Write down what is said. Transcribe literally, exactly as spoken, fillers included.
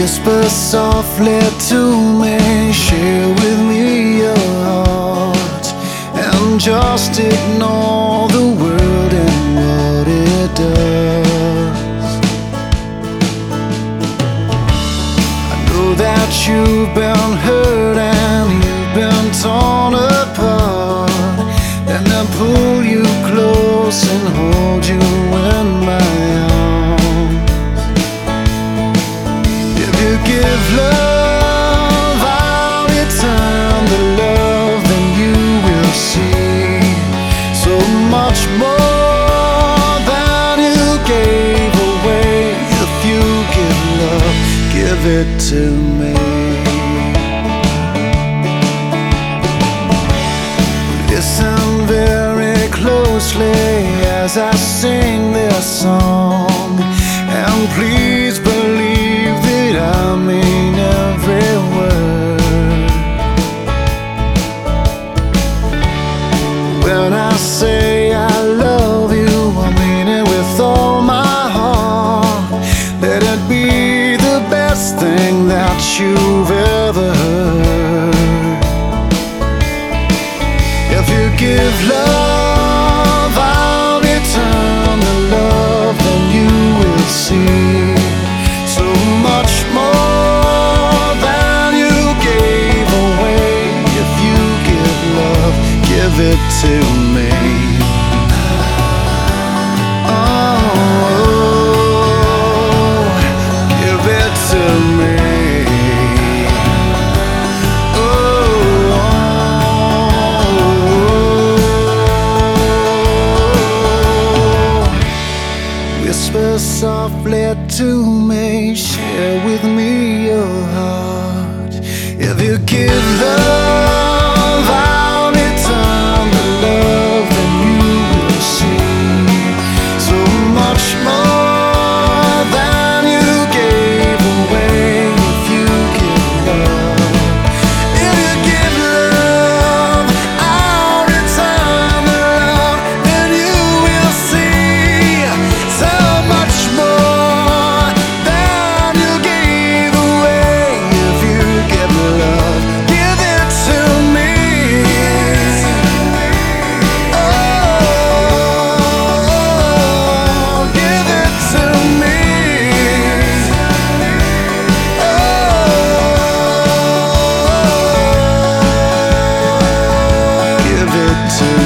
Whisper softly to me, share with me your heart, and just ignore the world and what it does. I know that you've been hurt and you've been torn apart, and I pull you close and hold you in my arms. If you give love, I'll return the love, then you will see so much more than you gave away. If you give love, give it to me. Listen very closely as I sing this song, and please believe that I mean every word. When I say I love you, I mean it with all my heart. Let it be the best thing that you've ever heard. If you give love, I'll return the love, then you will see so much more than you gave away. If you give love, give it to me. Oh, give it to me. Whisper softly to me, share with me your heart. If you give love, I'll return the love, then you will see so much more than you gave away. If you give love, if you give love, I'll return the love, then you will see so much more than you gave away. If you give love, give it to me. Oh, give it to me. Oh, give it to me.